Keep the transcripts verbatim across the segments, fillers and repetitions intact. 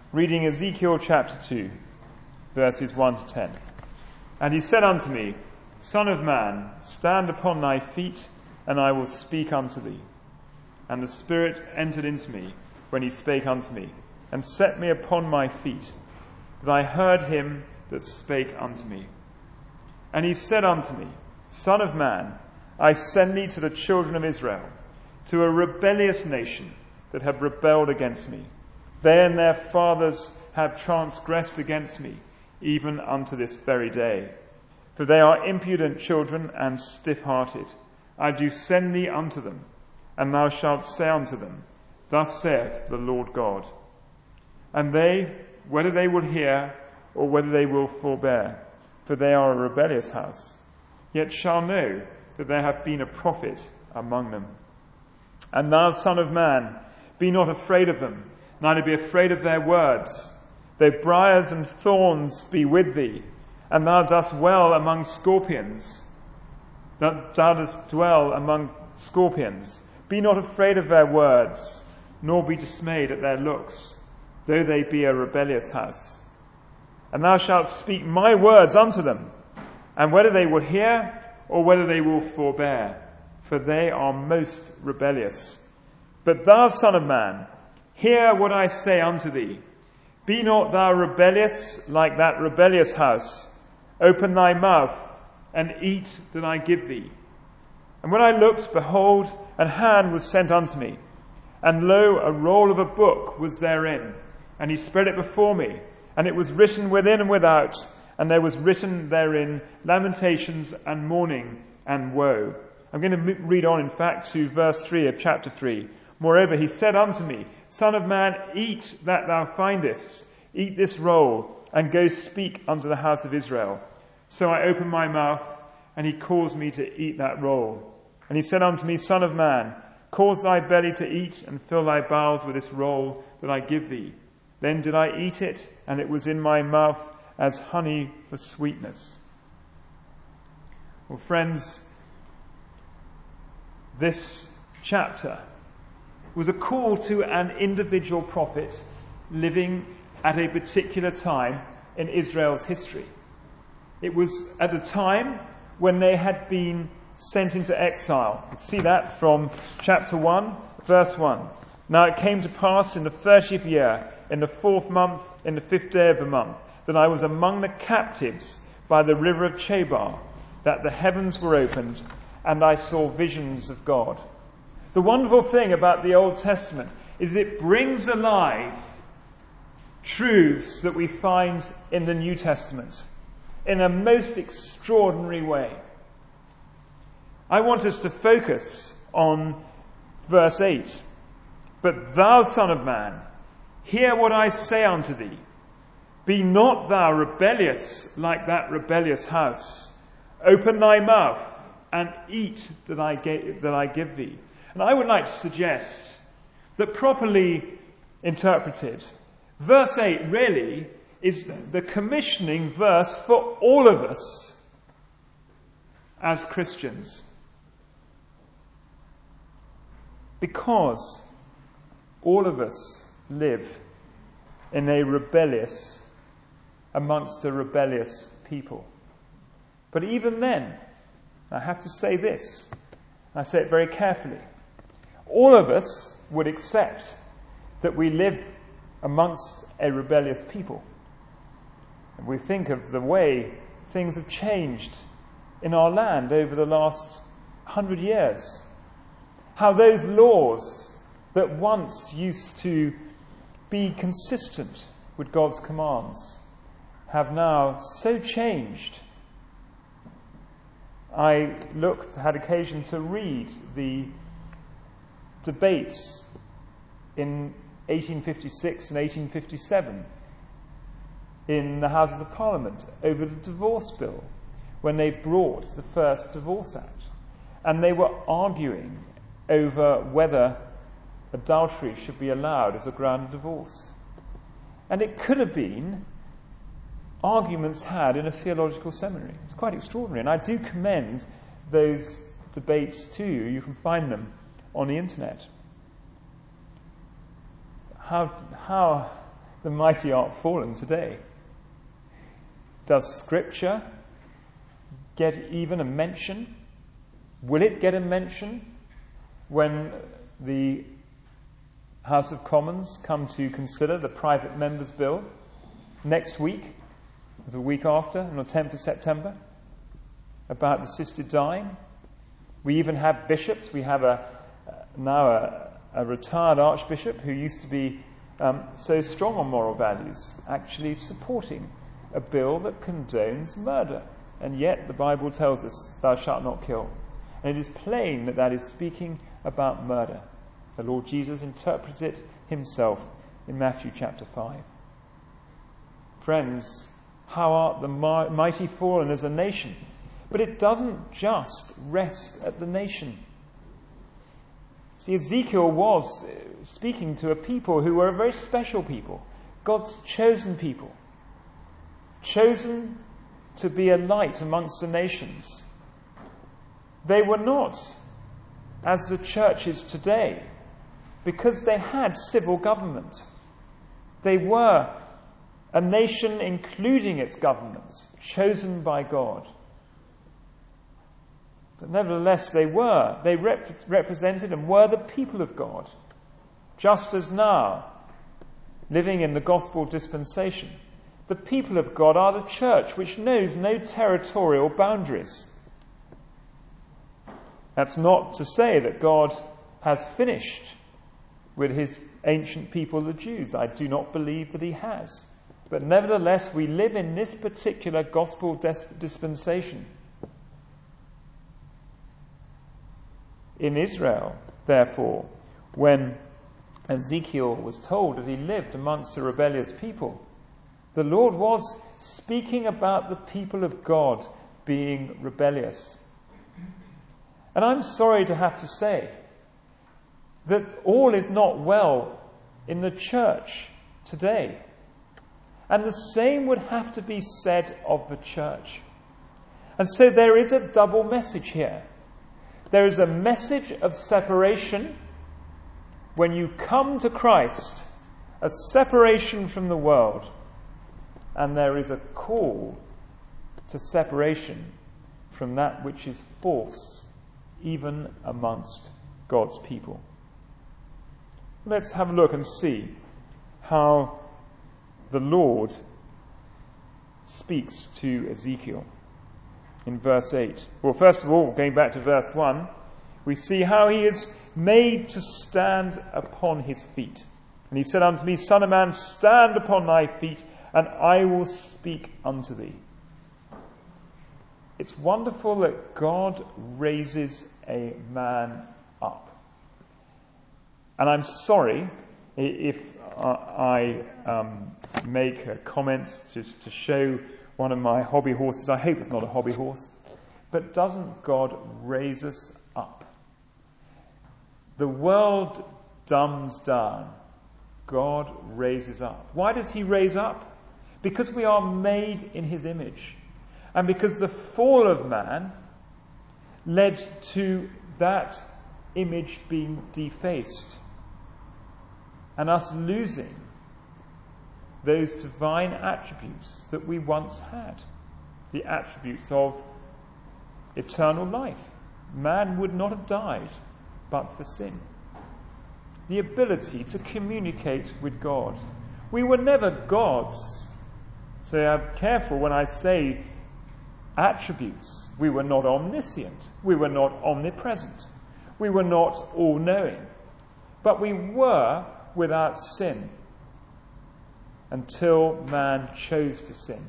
reading Ezekiel chapter two, verses one to ten. And he said unto me, Son of man, stand upon thy feet, and I will speak unto thee. And the Spirit entered into me when he spake unto me, and set me upon my feet, that I heard him that spake unto me. And he said unto me, Son of man, I send thee to the children of Israel, to a rebellious nation that have rebelled against me. They and their fathers have transgressed against me, even unto this very day. For they are impudent children and stiff-hearted. I do send thee unto them, and thou shalt say unto them, Thus saith the Lord God. And they, whether they will hear, or whether they will forbear, for they are a rebellious house, yet shall know that there hath been a prophet among them. And thou, Son of man, be not afraid of them, neither be afraid of their words. Though briars and thorns be with thee, and thou dost well among scorpions, that thou dost dwell among scorpions, be not afraid of their words, nor be dismayed at their looks, though they be a rebellious house. And thou shalt speak my words unto them, and whether they will hear, or whether they will forbear, for they are most rebellious. But thou, Son of man, hear what I say unto thee. Be not thou rebellious like that rebellious house. Open thy mouth, and eat that I give thee. And when I looked, behold, an hand was sent unto me, and lo, a roll of a book was therein. And he spread it before me, and it was written within and without, and there was written therein lamentations and mourning and woe. I'm going to read on, in fact, to verse three of chapter three. Moreover, he said unto me, Son of man, eat that thou findest, eat this roll, and go speak unto the house of Israel. So I opened my mouth, and he caused me to eat that roll. And he said unto me, Son of man, cause thy belly to eat, and fill thy bowels with this roll that I give thee. Then did I eat it, and it was in my mouth as honey for sweetness. Well, friends, this chapter was a call to an individual prophet living at a particular time in Israel's history. It was at a time when they had been sent into exile. You can see that from chapter one, verse one. Now it came to pass in the thirtieth year, in the fourth month, in the fifth day of the month, that I was among the captives by the river of Chebar, that the heavens were opened, and I saw visions of God. The wonderful thing about the Old Testament is it brings alive truths that we find in the New Testament in a most extraordinary way. I want us to focus on verse eight. But thou, Son of man, hear what I say unto thee. Be not thou rebellious like that rebellious house. Open thy mouth and eat that I, ga- that I give thee. And I would like to suggest that, properly interpreted, verse eight really is the commissioning verse for all of us as Christians. Because all of us live in a rebellious, amongst a rebellious people. But even then, I have to say this, I say it very carefully, all of us would accept that we live amongst a rebellious people. And we think of the way things have changed in our land over the last hundred years. How those laws that once used to be consistent with God's commands have now so changed. I looked, had occasion to read the debates in eighteen fifty-six and eighteen fifty-seven in the Houses of Parliament over the divorce bill, when they brought the first Divorce Act. And they were arguing over whether adultery should be allowed as a ground of divorce. And it could have been arguments had in a theological seminary. It's quite extraordinary. And I do commend those debates to you. You can find them on the internet. How, how the mighty aren't fallen today. Does Scripture get even a mention? Will it get a mention when the House of Commons come to consider the Private Members Bill next week, or the week after, on the tenth of September, about assisted dying? We even have bishops. We have a now a, a retired archbishop who used to be um, so strong on moral values, actually supporting a bill that condones murder. And yet the Bible tells us, thou shalt not kill. And it is plain that that is speaking about murder. The Lord Jesus interprets it himself in Matthew chapter five. Friends, how art the mighty fallen as a nation? But it doesn't just rest at the nation. See, Ezekiel was speaking to a people who were a very special people, God's chosen people, chosen to be a light amongst the nations. They were not as the church is today, because they had civil government. They were a nation, including its government, chosen by God. But nevertheless, they were. They rep- represented and were the people of God. Just as now, living in the gospel dispensation, the people of God are the church, which knows no territorial boundaries. That's not to say that God has finished with his ancient people, the Jews. I do not believe that he has. But nevertheless, we live in this particular gospel dis- dispensation. In Israel, therefore, when Ezekiel was told that he lived amongst a rebellious people, the Lord was speaking about the people of God being rebellious. And I'm sorry to have to say that all is not well in the church today. And the same would have to be said of the church. And so there is a double message here. There is a message of separation when you come to Christ, a separation from the world. And there is a call to separation from that which is false, even amongst God's people. Let's have a look and see how the Lord speaks to Ezekiel in verse eight. Well, first of all, going back to verse one, we see how he is made to stand upon his feet. And he said unto me, Son of man, stand upon thy feet, and I will speak unto thee. It's wonderful that God raises a man up. And I'm sorry if I um, make a comment to, to show one of my hobby horses. I hope it's not a hobby horse. But doesn't God raise us up? The world dumbs down. God raises up. Why does he raise up? Because we are made in his image. And because the fall of man led to that image being defaced and us losing those divine attributes that we once had, the attributes of eternal life. Man would not have died but for sin. The ability to communicate with God. We were never gods. So I'm careful when I say attributes. We were not omniscient. We were not omnipresent. We were not all-knowing. But we were without sin until man chose to sin.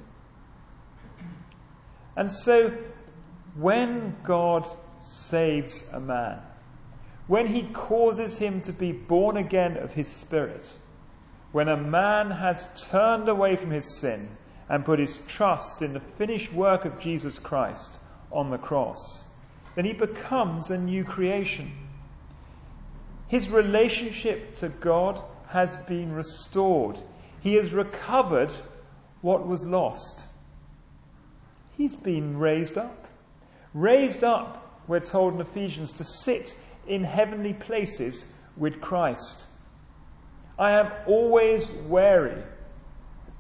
And so when God saves a man, when he causes him to be born again of his spirit, when a man has turned away from his sin and put his trust in the finished work of Jesus Christ on the cross, then he becomes a new creation. His relationship to God has been restored. He has recovered what was lost. He's been raised up. Raised up, we're told in Ephesians, to sit in heavenly places with Christ. I am always wary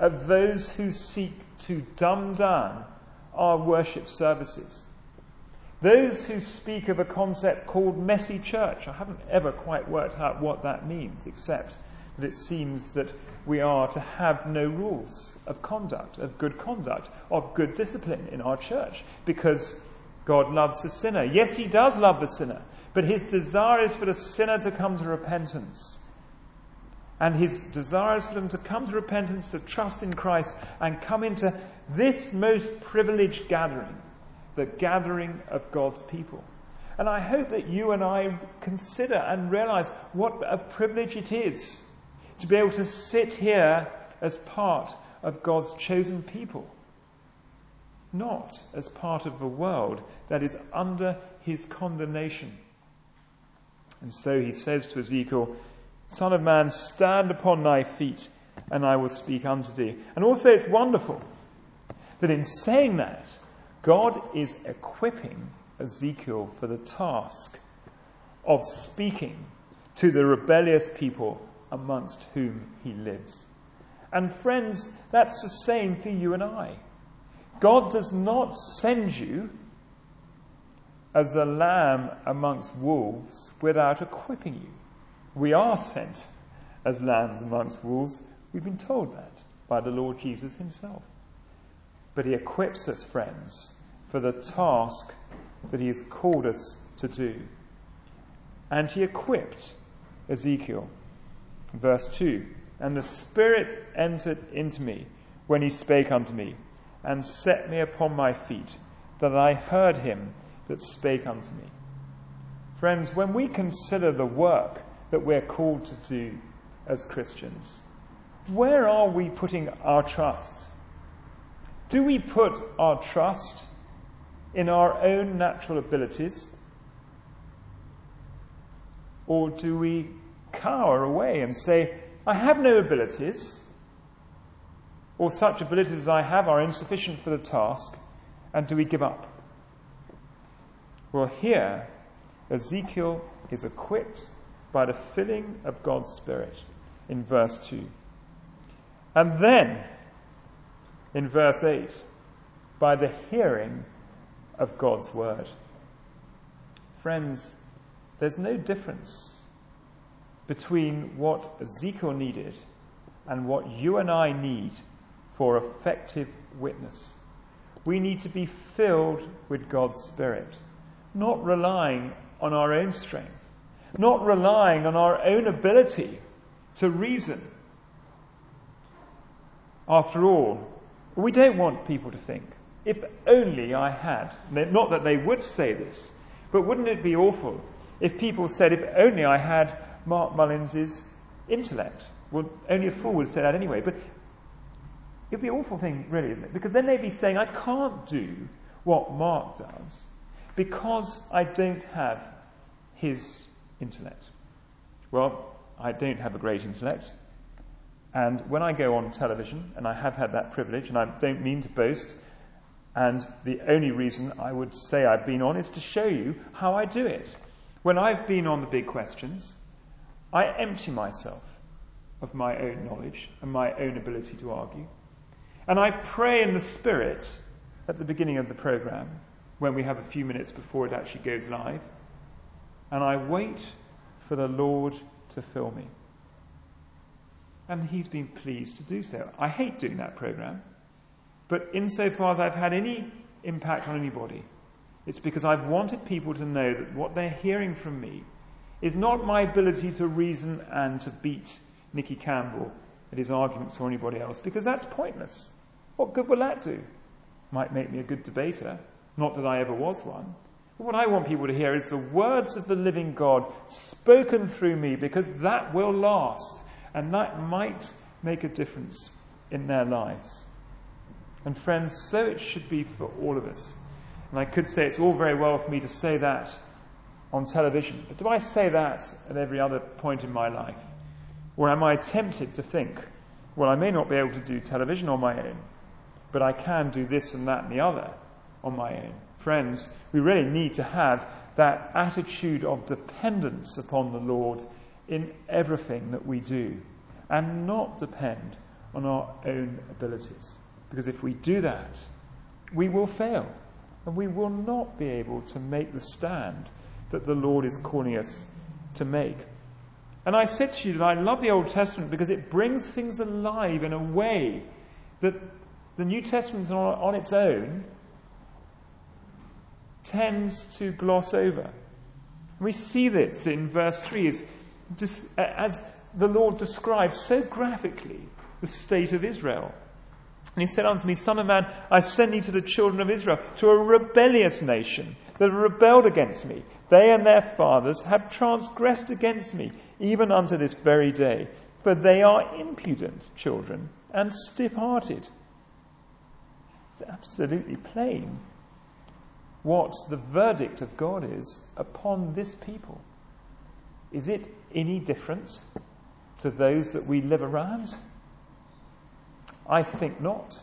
of those who seek to dumb down our worship services. Those who speak of a concept called messy church. I haven't ever quite worked out what that means, except that it seems that we are to have no rules of conduct, of good conduct, of good discipline in our church, because God loves the sinner. Yes, he does love the sinner, but his desire is for the sinner to come to repentance. And his desire is for them to come to repentance, to trust in Christ, and come into this most privileged gathering, the gathering of God's people. And I hope that you and I consider and realize what a privilege it is to be able to sit here as part of God's chosen people, not as part of a world that is under his condemnation. And so he says to Ezekiel, Son of man, stand upon thy feet, and I will speak unto thee. And also it's wonderful that in saying that, God is equipping Ezekiel for the task of speaking to the rebellious people amongst whom he lives. And friends, that's the same for you and I. God does not send you as a lamb amongst wolves without equipping you. We are sent as lambs amongst wolves. We've been told that by the Lord Jesus himself. But he equips us, friends, for the task that he has called us to do. And he equipped Ezekiel. Verse two, and the Spirit entered into me when he spake unto me, and set me upon my feet, that I heard him that spake unto me. Friends, when we consider the work that we're called to do as Christians, where are we putting our trust? Do we put our trust in our own natural abilities? Or do we cower away and say, I have no abilities, or such abilities as I have are insufficient for the task, and do we give up? Well, here, Ezekiel is equipped by the filling of God's Spirit in verse two. And then, in verse eight, by the hearing of God's word. Friends, there's no difference between what Ezekiel needed and what you and I need for effective witness. We need to be filled with God's Spirit, not relying on our own strength, not relying on our own ability to reason. After all, we don't want people to think, if only I had. Not that they would say this, but wouldn't it be awful if people said, if only I had Mark Mullins' intellect? Well, only a fool would say that anyway, but it'd be an awful thing, really, isn't it? Because then they'd be saying, I can't do what Mark does because I don't have his intellect. Well, I don't have a great intellect. And when I go on television, and I have had that privilege, and I don't mean to boast, and the only reason I would say I've been on is to show you how I do it. When I've been on the big questions, I empty myself of my own knowledge and my own ability to argue. And I pray in the Spirit at the beginning of the programme, when we have a few minutes before it actually goes live. And I wait for the Lord to fill me. And he's been pleased to do so. I hate doing that programme. But insofar as I've had any impact on anybody, it's because I've wanted people to know that what they're hearing from me is not my ability to reason and to beat Nicky Campbell at his arguments or anybody else, because that's pointless. What good will that do? Might make me a good debater. Not that I ever was one. But what I want people to hear is the words of the living God spoken through me, because that will last. And that might make a difference in their lives. And friends, so it should be for all of us. And I could say it's all very well for me to say that on television. But do I say that at every other point in my life? Or am I tempted to think, well, I may not be able to do television on my own, but I can do this and that and the other on my own. Friends, we really need to have that attitude of dependence upon the Lord in everything that we do, and not depend on our own abilities. Because if we do that, we will fail. And we will not be able to make the stand that the Lord is calling us to make. And I said to you that I love the Old Testament because it brings things alive in a way that the New Testament on, on its own tends to gloss over. We see this in verse three as, as the Lord describes so graphically the state of Israel. And he said unto me, Son of man, I send thee to the children of Israel, to a rebellious nation that have rebelled against me. They and their fathers have transgressed against me, even unto this very day. For they are impudent children and stiff-hearted. It's absolutely plain what the verdict of God is upon this people. Is it any different to those that we live around? I think not.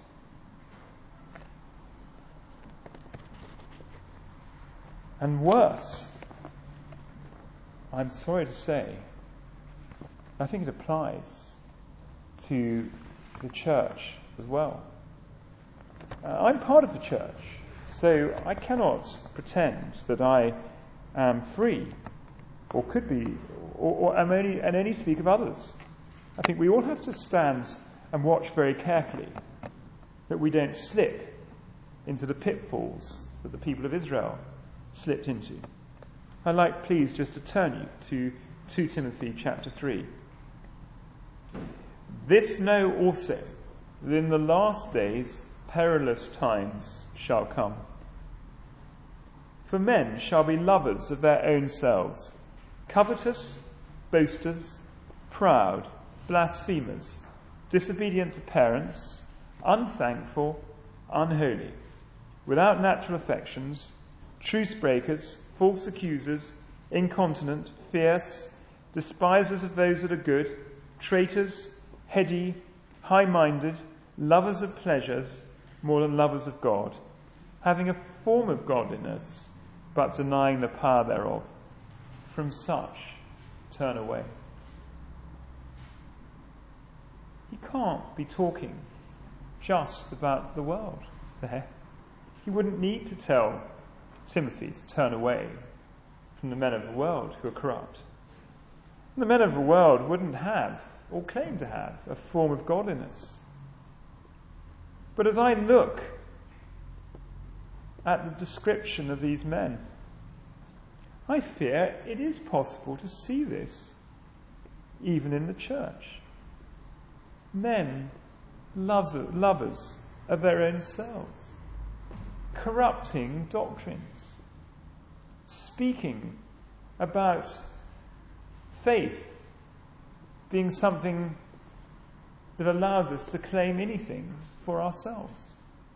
And worse, I'm sorry to say, I think it applies to the church as well. Uh, I'm part of the church, so I cannot pretend that I am free, or could be, or, or am only, and only speak of others. I think we all have to stand and watch very carefully that we don't slip into the pitfalls that the people of Israel slipped into. I'd like, please, just to turn you to Second Timothy chapter three. This know also, that in the last days perilous times shall come. For men shall be lovers of their own selves, covetous, boasters, proud, blasphemers, disobedient to parents, unthankful, unholy, without natural affections, truce breakers, false accusers, incontinent, fierce, despisers of those that are good, traitors, heady, high-minded, lovers of pleasures more than lovers of God, having a form of godliness, but denying the power thereof. From such turn away. He can't be talking just about the world there. He wouldn't need to tell Timothy to turn away from the men of the world who are corrupt. The men of the world wouldn't have, or claim to have, a form of godliness. But as I look at the description of these men, I fear it is possible to see this even in the church. Men lovers of their own selves, corrupting doctrines, speaking about faith being something that allows us to claim anything for ourselves.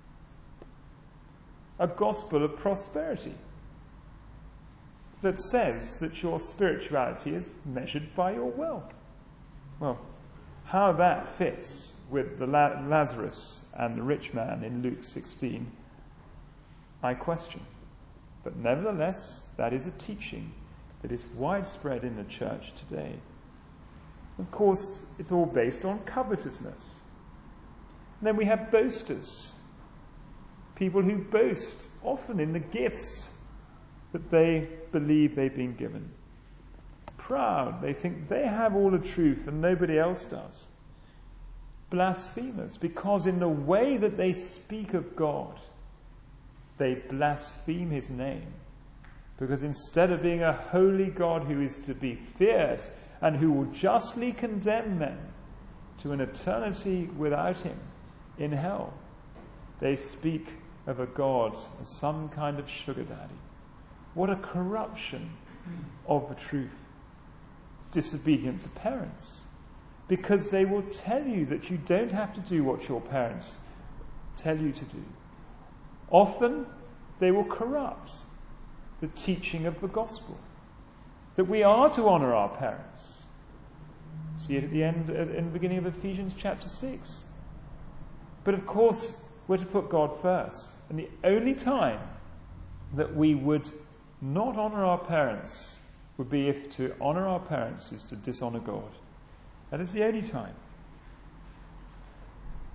A gospel of prosperity that says that your spirituality is measured by your wealth. Well, how that fits with the La- Lazarus and the rich man in Luke sixteen, I question. But nevertheless, that is a teaching that is widespread in the church today. Of course, it's all based on covetousness. And then we have boasters, people who boast often in the gifts that they believe they've been given. Proud, they think they have all the truth and nobody else does. Blasphemers, because in the way that they speak of God, they blaspheme his name. Because instead of being a holy God who is to be feared and who will justly condemn men to an eternity without him in hell, they speak of a God as some kind of sugar daddy. What a corruption of the truth. Disobedient to parents, because they will tell you that you don't have to do what your parents tell you to do. Often they will corrupt the teaching of the gospel, that we are to honour our parents. See it at the end, in the beginning of Ephesians chapter six. But of course, we're to put God first. And the only time that we would not honour our parents would be if to honour our parents is to dishonour God. That is the only time.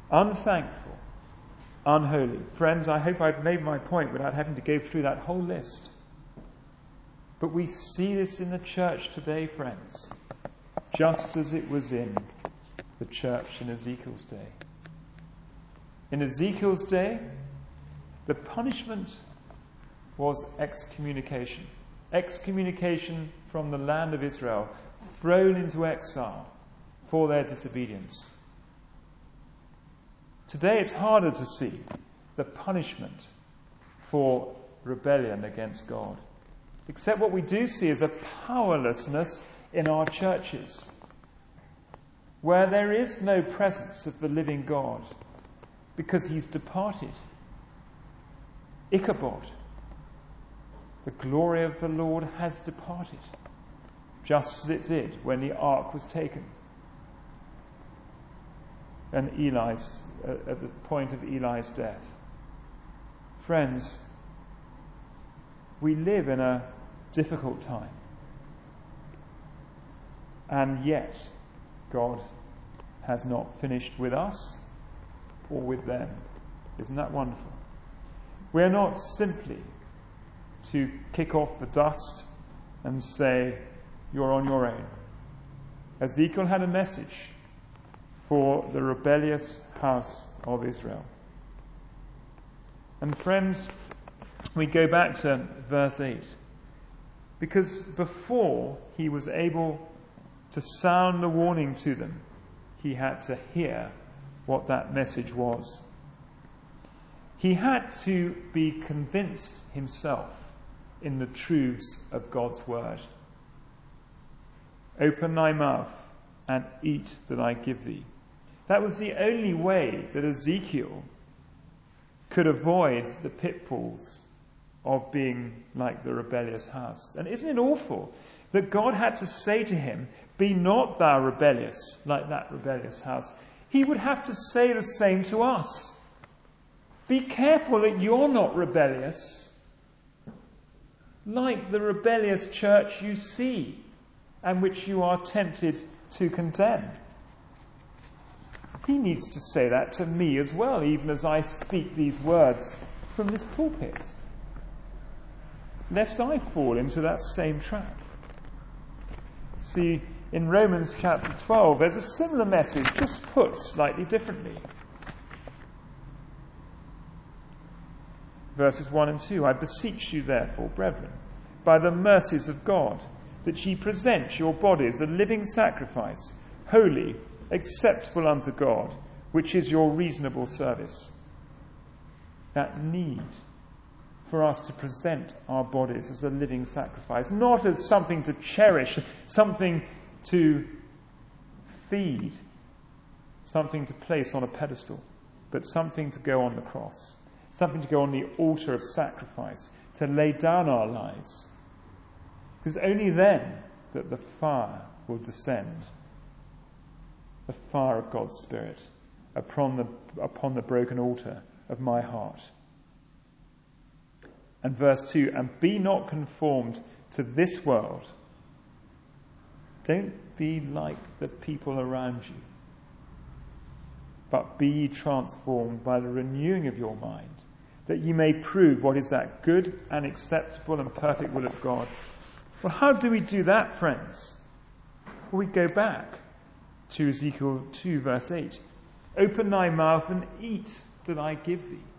unthankful, unholy. Friends, I hope I've made my point without having to go through that whole list. But we see this in the church today, friends, just as it was in the church in Ezekiel's day. In Ezekiel's day, the punishment was excommunication. Excommunication from the land of Israel, thrown into exile for their disobedience. Today it's harder to see the punishment for rebellion against God. Except what we do see is a powerlessness in our churches, where there is no presence of the living God, because he's departed. Ichabod, the glory of the Lord has departed, just as it did when the ark was taken. And Eli's, uh, at the point of Eli's death. Friends, we live in a difficult time. And yet, God has not finished with us or with them. Isn't that wonderful? We are not simply to kick off the dust and say, you're on your own. Ezekiel had a message for the rebellious house of Israel. And friends, we go back to verse eight. Because before he was able to sound the warning to them, he had to hear what that message was. He had to be convinced himself in the truths of God's word. Open thy mouth and eat that I give thee. That was the only way that Ezekiel could avoid the pitfalls of being like the rebellious house. And isn't it awful that God had to say to him, be not thou rebellious like that rebellious house. He would have to say the same to us. Be careful that you're not rebellious like the rebellious church you see and which you are tempted to condemn. He needs to say that to me as well, even as I speak these words from this pulpit, lest I fall into that same trap. See, in Romans chapter twelve, there's a similar message, just put slightly differently. Verses one and two, I beseech you therefore, brethren, by the mercies of God, that ye present your bodies a living sacrifice, holy, acceptable unto God, which is your reasonable service. That need for us to present our bodies as a living sacrifice, not as something to cherish, something to feed, something to place on a pedestal, but something to go on the cross, something to go on the altar of sacrifice, to lay down our lives. Because only then that the fire will descend, the fire of God's Spirit, upon the, upon the broken altar of my heart. And verse two, and be not conformed to this world. Don't be like the people around you, but be ye transformed by the renewing of your mind, that ye may prove what is that good and acceptable and perfect will of God. Well, how do we do that, friends? Well, we go back to Ezekiel two, verse eight. Open thy mouth and eat that I give thee.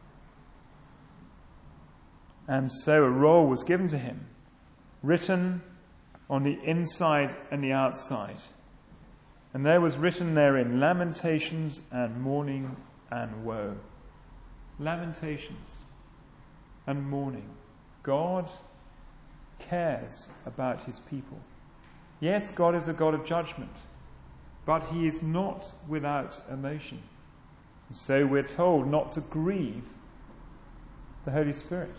And so a roll was given to him, written on the inside and the outside. And there was written therein lamentations and mourning and woe. Lamentations and mourning. God cares about his people. Yes, God is a God of judgment, but he is not without emotion. So we're told not to grieve the Holy Spirit.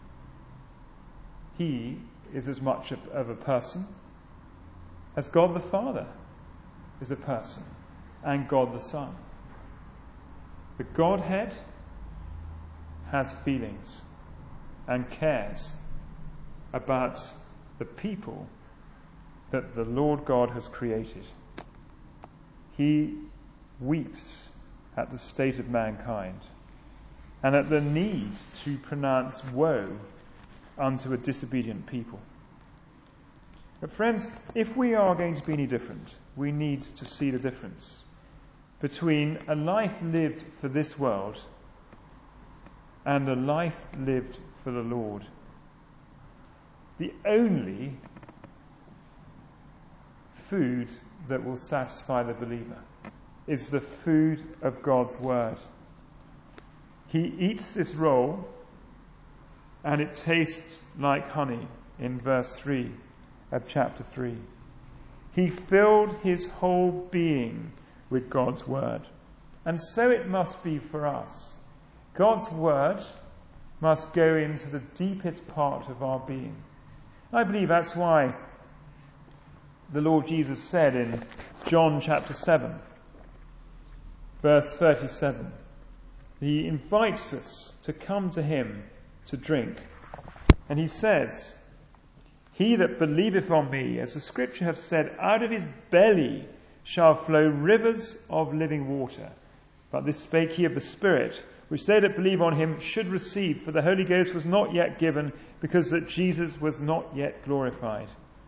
He is as much of a person as God the Father is a person, and God the Son. The Godhead has feelings and cares about the people that the Lord God has created. He weeps at the state of mankind and at the need to pronounce woe unto a disobedient people. But friends, if we are going to be any different, we need to see the difference between a life lived for this world and a life lived for the Lord. The only food that will satisfy the believer is the food of God's word. He eats this roll and it tastes like honey in verse three of chapter three. He filled his whole being with God's word. And so it must be for us. God's word must go into the deepest part of our being. I believe that's why the Lord Jesus said in John chapter seven, verse thirty-seven, he invites us to come to him to drink. And he says, "He that believeth on me, as the scripture hath said, out of his belly shall flow rivers of living water. But this spake he of the Spirit, which they that believe on him should receive, for the Holy Ghost was not yet given, because that Jesus was not yet glorified."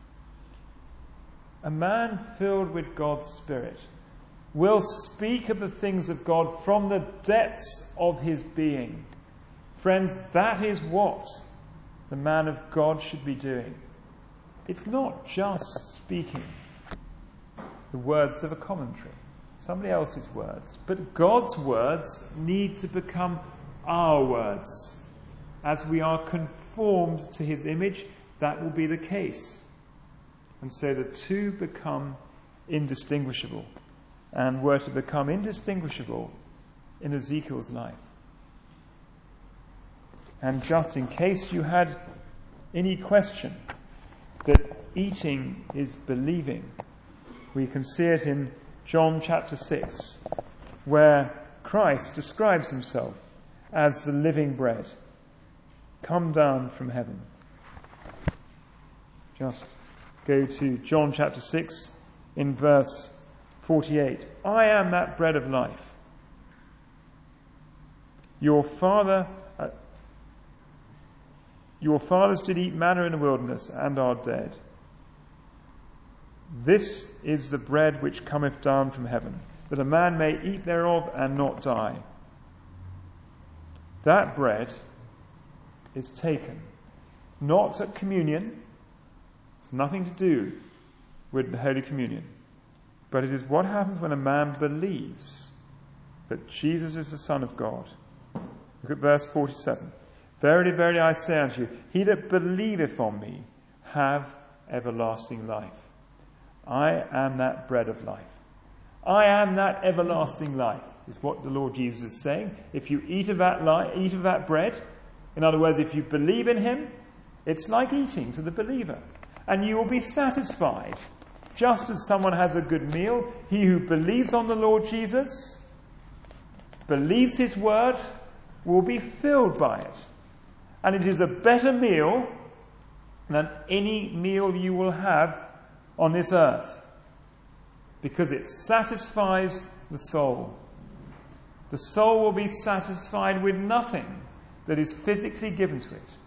A man filled with God's Spirit will speak of the things of God from the depths of his being. Friends, that is what the man of God should be doing. It's not just speaking the words of a commentary, somebody else's words, but God's words need to become our words. As we are conformed to his image, that will be the case. And so the two become indistinguishable, and were to become indistinguishable in Ezekiel's life. And just in case you had any question that eating is believing, we can see it in John chapter six, where Christ describes himself as the living bread come down from heaven. Just go to John chapter six in verse forty-eight. "I am that bread of life. Your father, uh, your fathers did eat manna in the wilderness and are dead. This is the bread which cometh down from heaven, that a man may eat thereof and not die." That bread is taken not at communion. It's nothing to do with the Holy Communion. But it is what happens when a man believes that Jesus is the Son of God. Look at verse forty-seven. "Verily, verily, I say unto you, he that believeth on me have everlasting life." I am that bread of life. I am that everlasting life, is what the Lord Jesus is saying. If you eat of that life, eat of that bread, in other words, if you believe in him, it's like eating to the believer. And you will be satisfied. Just as someone has a good meal, he who believes on the Lord Jesus, believes his word, will be filled by it. And it is a better meal than any meal you will have on this earth, because it satisfies the soul. The soul will be satisfied with nothing that is physically given to it,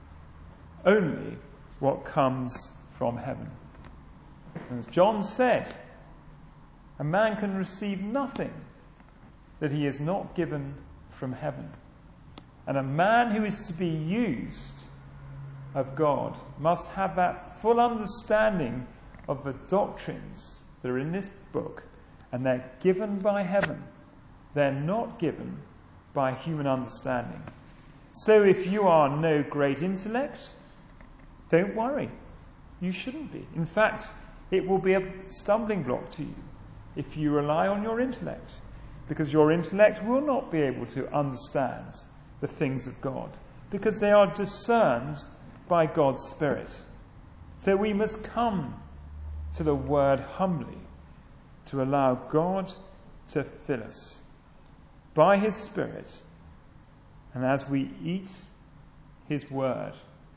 only what comes from heaven. And as John said, a man can receive nothing that he is not given from heaven. And a man who is to be used of God must have that full understanding of the doctrines that are in this book, and they're given by heaven. They're not given by human understanding. So if you are no great intellect, don't worry. You shouldn't be. In fact, it will be a stumbling block to you if you rely on your intellect, because your intellect will not be able to understand the things of God, because they are discerned by God's Spirit. So we must come to the Word humbly to allow God to fill us by his Spirit. And as we eat his Word,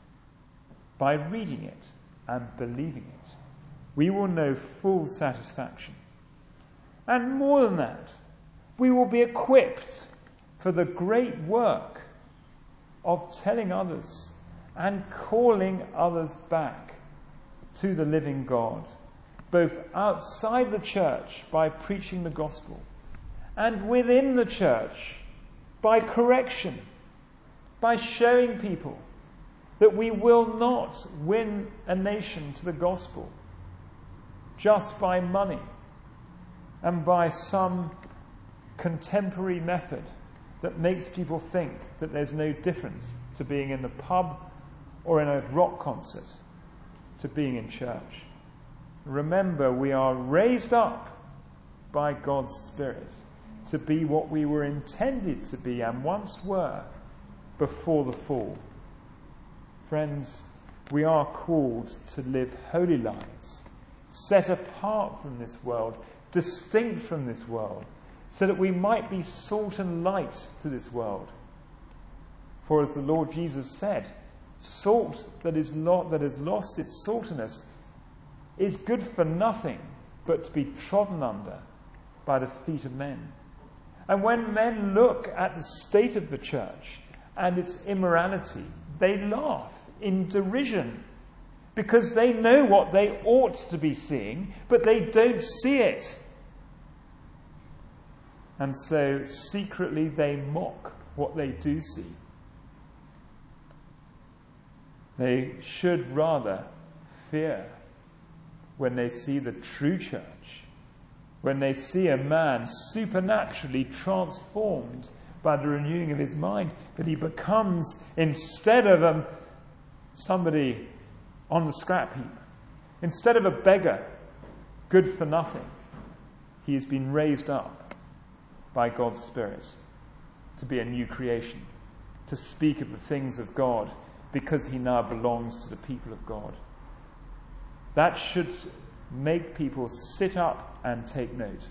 by reading it and believing it, we will know full satisfaction. And more than that, we will be equipped for the great work of telling others and calling others back to the living God, both outside the church by preaching the gospel, and within the church by correction, by showing people that we will not win a nation to the gospel just by money and by some contemporary method that makes people think that there's no difference to being in the pub or in a rock concert to being in church. Remember, we are raised up by God's Spirit to be what we were intended to be and once were before the fall. Friends, we are called to live holy lives, set apart from this world, distinct from this world, so that we might be salt and light to this world. For as the Lord Jesus said, salt that is lo- that has lost its saltiness is good for nothing but to be trodden under by the feet of men. And when men look at the state of the church and its immorality, they laugh in derision because they know what they ought to be seeing, but they don't see it. And so secretly they mock what they do see. They should rather fear when they see the true church, when they see a man supernaturally transformed by the renewing of his mind, that he becomes, instead of um, somebody on the scrap heap, instead of a beggar, good for nothing, he has been raised up by God's Spirit to be a new creation, to speak of the things of God because he now belongs to the people of God. That should make people sit up and take note.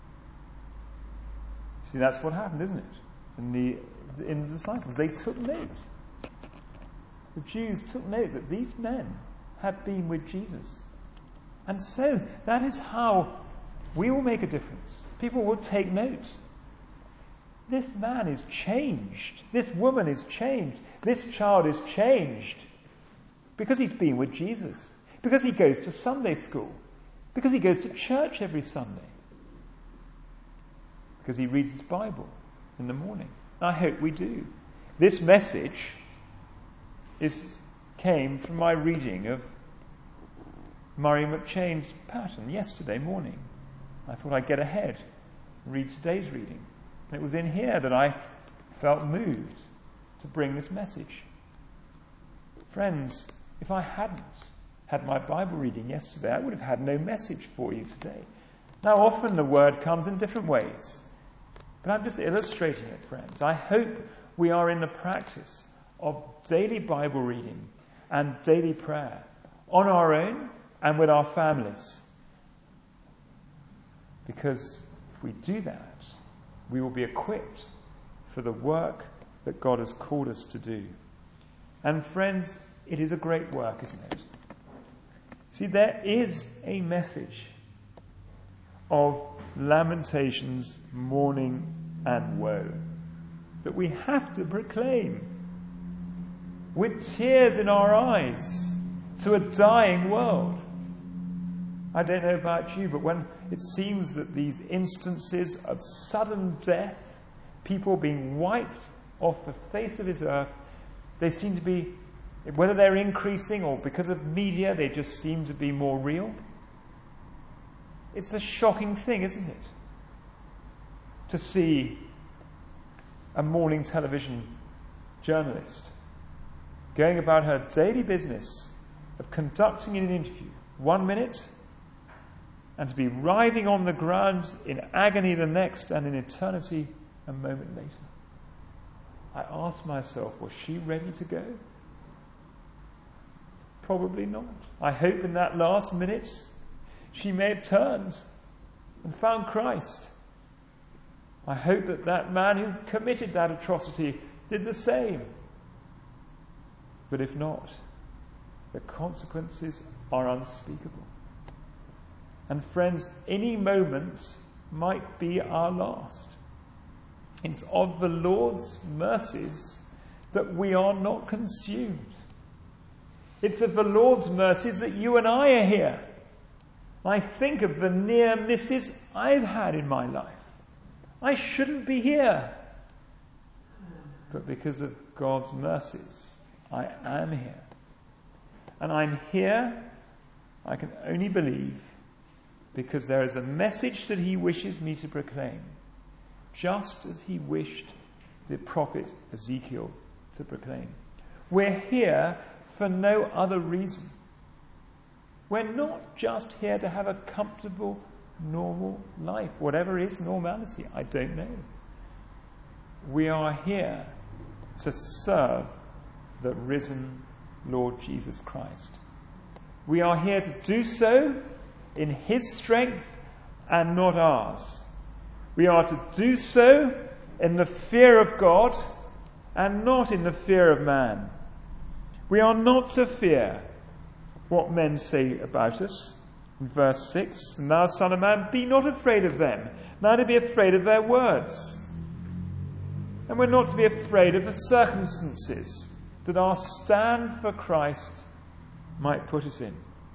See, that's what happened, isn't it? In the, in the disciples, they took note. The Jews took note that these men had been with Jesus. And so that is how we will make a difference. People will take note. This man is changed. This woman is changed. This child is changed because he's been with Jesus. Because he goes to Sunday school. Because he goes to church every Sunday. Because he reads his Bible in the morning. I hope we do. This message is came from my reading of Murray McChain's pattern yesterday morning. I thought I'd get ahead and read today's reading. It was in here that I felt moved to bring this message. Friends, if I hadn't had my Bible reading yesterday, I would have had no message for you today. Now, often the word comes in different ways, but I'm just illustrating it, friends. I hope we are in the practice of daily Bible reading and daily prayer on our own and with our families. Because if we do that, we will be equipped for the work that God has called us to do. And friends, it is a great work, isn't it? See, there is a message of lamentations, mourning, and woe that we have to proclaim with tears in our eyes to a dying world. I don't know about you, but when it seems that these instances of sudden death, people being wiped off the face of this earth, they seem to be, whether they're increasing or because of media, they just seem to be more real. It's a shocking thing, isn't it? To see a morning television journalist going about her daily business of conducting an interview one minute and to be writhing on the ground in agony the next, and in eternity a moment later. I asked myself, was she ready to go? Probably not. I hope in that last minute she may have turned and found Christ. I hope that that man who committed that atrocity did the same. But if not, the consequences are unspeakable. And friends, any moment might be our last. It's of the Lord's mercies that we are not consumed. It's of the Lord's mercies that you and I are here. I think of the near misses I've had in my life. I shouldn't be here. But because of God's mercies, I am here. And I'm here, I can only believe, because there is a message that he wishes me to proclaim, just as he wished the prophet Ezekiel to proclaim. We're here for no other reason. We're not just here to have a comfortable, normal life. Whatever is normality, I don't know. We are here to serve the risen Lord Jesus Christ. We are here to do so in his strength and not ours. We are to do so in the fear of God and not in the fear of man. We are not to fear what men say about us. In verse six, "And thou, son of man, be not afraid of them, neither be afraid of their words." And we're not to be afraid of the circumstances that our stand for Christ might put us in.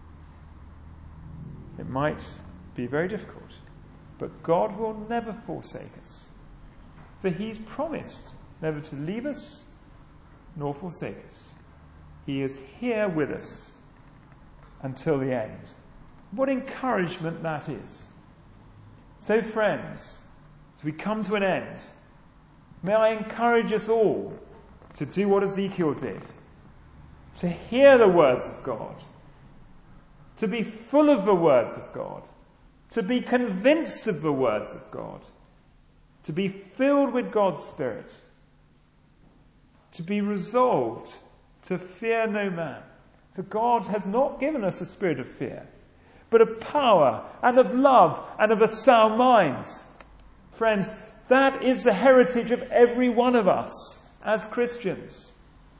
It might be very difficult, but God will never forsake us, for he's promised never to leave us nor forsake us. He is here with us until the end. What encouragement that is. So friends, as we come to an end, may I encourage us all to do what Ezekiel did, to hear the words of God, to be full of the words of God, to be convinced of the words of God, to be filled with God's Spirit, to be resolved to fear no man. For God has not given us a spirit of fear, but of power and of love and of a sound mind. Friends, that is the heritage of every one of us as Christians.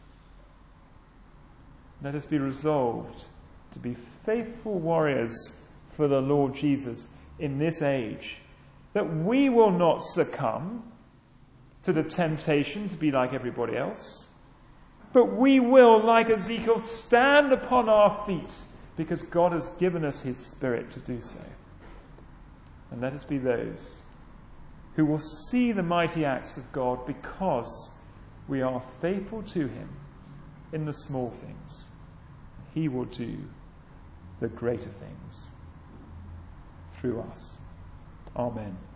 Let us be resolved to be faithful warriors for the Lord Jesus in this age, that we will not succumb to the temptation to be like everybody else, but we will, like Ezekiel, stand upon our feet because God has given us his Spirit to do so. And let us be those who will see the mighty acts of God because we are faithful to him in the small things. He will do the greater things through us. Amen.